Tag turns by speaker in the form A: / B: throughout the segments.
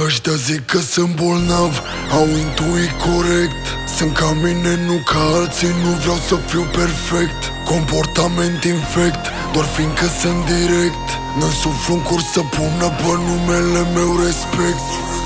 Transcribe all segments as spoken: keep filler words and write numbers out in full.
A: Ăștia zic că sunt bolnav, au intuit corect. Sunt ca mine, nu ca alții, nu vreau să fiu perfect. Comportament infect, doar fiindcă sunt direct. Nu-mi suflu în curs să pună pe numele meu respect.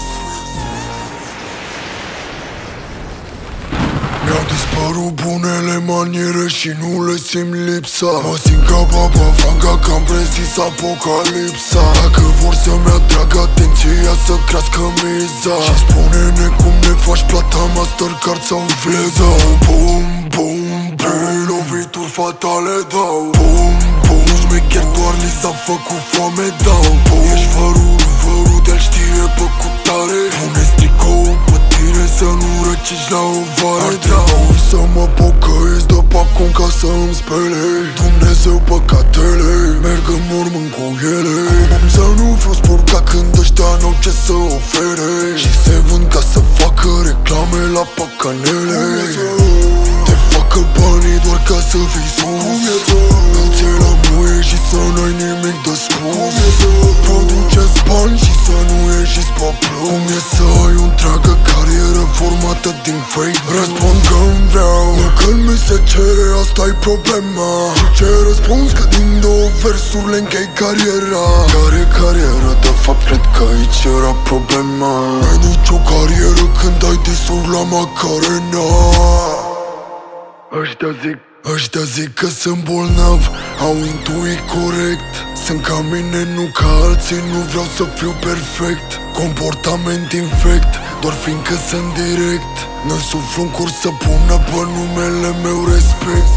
A: Mi-au dispărut bunele maniere și nu le simt lipsa. Mă simt ca Baba Vanga, că am prezis apocalipsa. Dacă vor să-mi atragă atenția, să crească miza. Și spune-ne cum ne faci plata Mastercard sau Visa. Bum, bum, bum, lovituri fatale dau. Bum, bum, nu șmecher, doar li s-a făcut foame dau. Ești vărul, vărul de-l știe pe cutare. Pune stricou pe tine să nu răcici la o vară. Ar trebui să mă pocăiesc de pe acum ca să îmi spele Dumnezeu păcatele, merg în mormânt cu ele. Cum să nu fiu spurcat când ăștia n-au ce să ofere și se vând ca să facă reclame la pacanele. Te facă banii doar ca să fii sus, dă-ți la muie și să n-ai nimic de spus. Produceți bani și să nu ieșiți pe plus. Cum e să ai o întreagă carieră formată din fake? Răspund că-mi vreau, nu când mi se cere, asta-i problema. Și ce răspuns că din două versuri le închei cariera. Care carieră? De fapt cred că aici era problema. N-ai nicio carieră când ai disuri la Macarena. Ăștia zic Ăștia zic că sunt bolnav, au intuit corect. Sunt ca mine, nu ca alții, nu vreau să fiu perfect. Comportament infect, doar fiindcă sunt direct. Nu-mi suflu în curs să pună pe numele meu respect.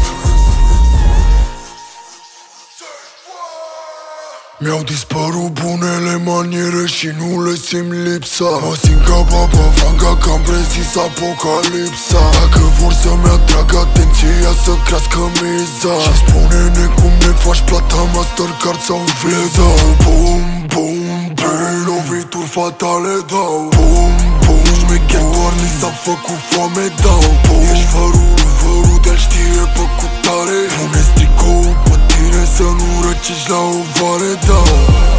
A: Mi-au dispărut bunele maniere și nu le simt lipsa. Mă simt ca Baba Vanga, că am prezis apocalipsa. Dacă vor să-mi atragă atenția, să crească miza. Și spune-ne cum ne faci plata Mastercard sau Visa. Bum, bum, bum, lovituri fatale dau. Bum, bum, nu șmecher, doar li s-a făcut foame dau. Ești vărul, vărul de-l știe pe cutare. Pune stricou pe tine să nu răcici la o vară dau.